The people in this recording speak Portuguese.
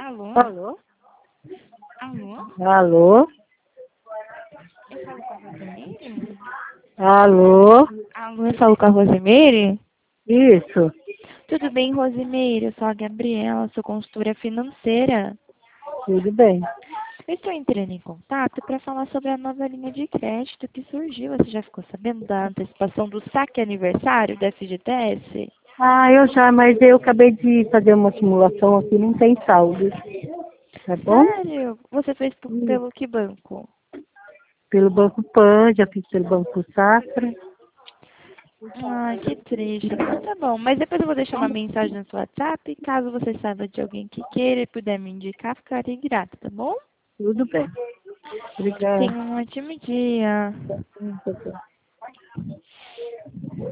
Alô? Alô? Alô? Alô? Eu falo com a Rosemeire? Alô? Alô, eu falo com a Rosemeire? Isso, Tudo bem, Rosemeire? Eu sou a Gabriela, sou consultora financeira. tudo bem. Eu estou entrando em contato para falar sobre a nova linha de crédito que surgiu. Você já ficou sabendo da antecipação do saque aniversário da FGTS? Mas eu acabei de fazer uma simulação aqui, não tem saldo. Tá bom? Sério? Você fez pelo que banco? Pelo Banco Pan, já fiz pelo Banco Safra. Ai, que triste. Então tá bom. Mas depois eu vou deixar uma mensagem no seu WhatsApp. Caso você saiba de alguém que queira e puder me indicar, ficarei grata, tá bom? Tudo bem. Obrigada. Tenha um ótimo dia.